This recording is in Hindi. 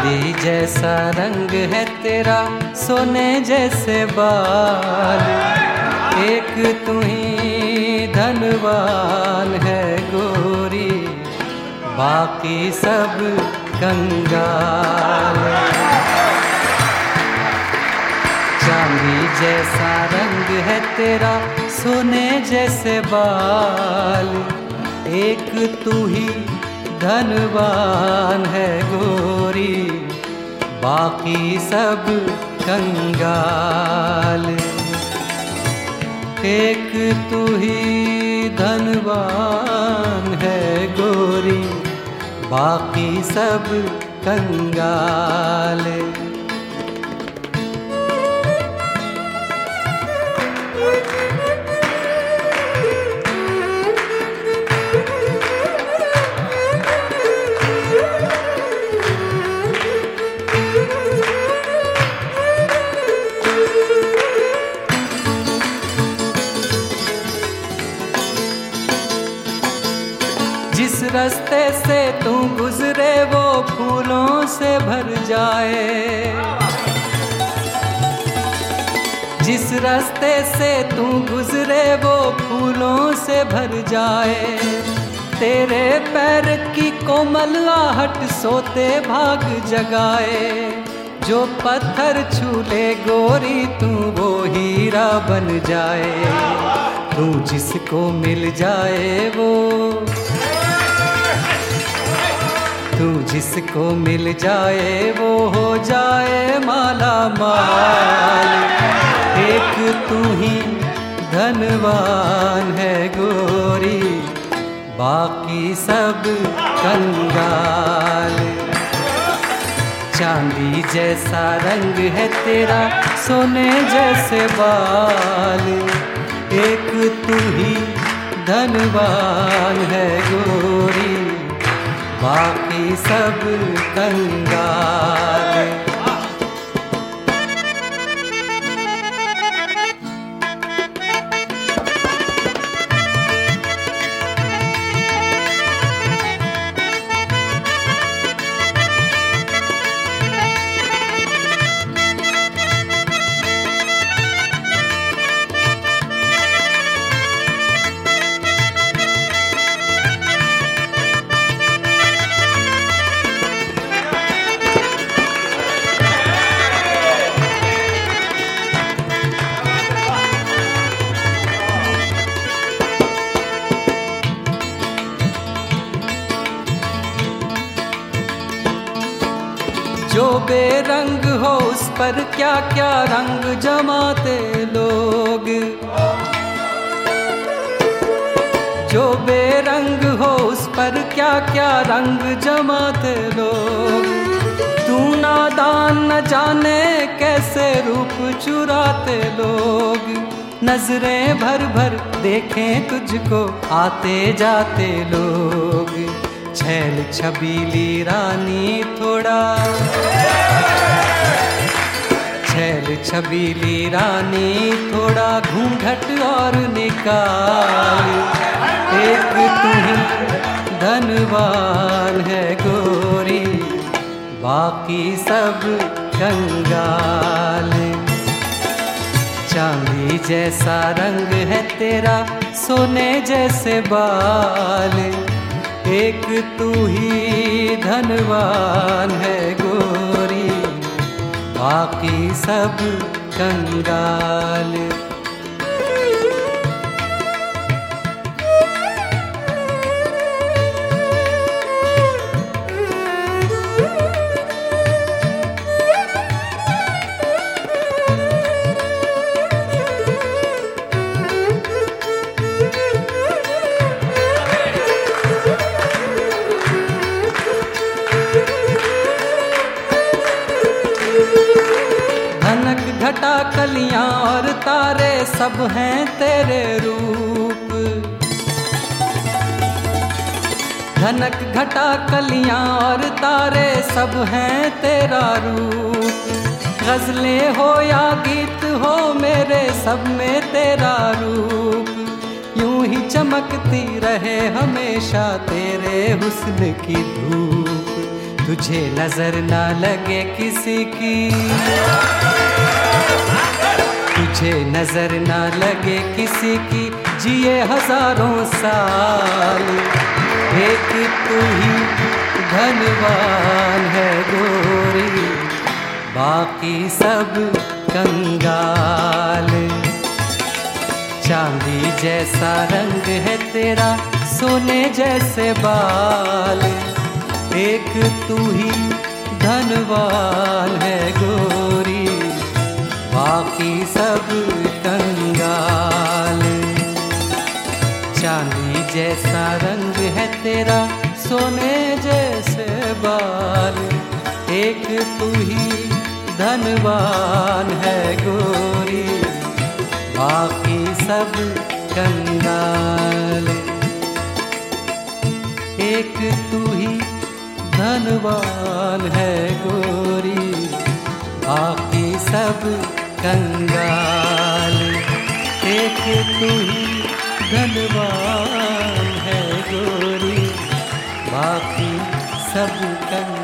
चांदी जैसा रंग है तेरा, सोने जैसे बाल, एक तू ही धनवान है गोरी, बाकी सब कंगाल। चांदी जैसा रंग है तेरा, सोने जैसे बाल, एक तू ही धनवान है गोरी, बाकी सब कंगाल। एक तू ही धनवान है गोरी, बाकी सब कंगाल। जिस रास्ते से तू गुजरे वो फूलों से भर जाए, जिस रास्ते से तू गुजरे वो फूलों से भर जाए, तेरे पैर की कोमल आहट सोते भाग जगाए। जो पत्थर छू ले गोरी तू वो हीरा बन जाए, तू जिसको मिल जाए वो, तू जिसको मिल जाए वो हो जाए माला माल। एक तू ही धनवान है गोरी, बाकी सब कंगाल। चांदी जैसा रंग है तेरा, सोने जैसे बाल, एक तू ही धनवान है गोरी, बाकी सब कंगाल। जो बेरंग हो उस पर क्या क्या रंग जमाते लोग, जो बेरंग हो उस पर क्या क्या रंग जमाते लोग। तू नादान न जाने कैसे रूप चुराते लोग, नजरें भर भर देखें तुझको आते जाते लोग। छैल छबीली रानी थोड़ा, छैल छबीली रानी थोड़ा घूंघट और निकाल। एक तू ही धनवान है गोरी, बाकी सब कंगाल। चांदी जैसा रंग है तेरा, सोने जैसे बाल, एक तू ही धनवान है गोरी, बाकी सब कंगाल। धनक घटा कलियां और तारे सब हैं तेरे रूप, धनक घटा कलियां और तारे सब हैं तेरा रूप। गजलें हो या गीत हो मेरे सब में तेरा रूप, यूं ही चमकती रहे हमेशा तेरे हुस्न की धूप। तुझे नजर ना लगे किसी की, तुझे नजर ना लगे किसी की, जिए हजारों साल। एक तू ही धनवान है गोरी, बाकी सब कंगाल। चांदी जैसा रंग है तेरा, सोने जैसे बाल। एक तू ही धनवान है गोरी, बाकी सब कंगाल। चांदी जैसा रंग है तेरा, सोने जैसे बाल। एक तू ही धनवान है गोरी, बाकी सब कंगाल। एक तू ही धनवान है गोरी, बाकी सब कंगाल। एक तू ही धनवान है गोरी, बाकी सब कंगाल।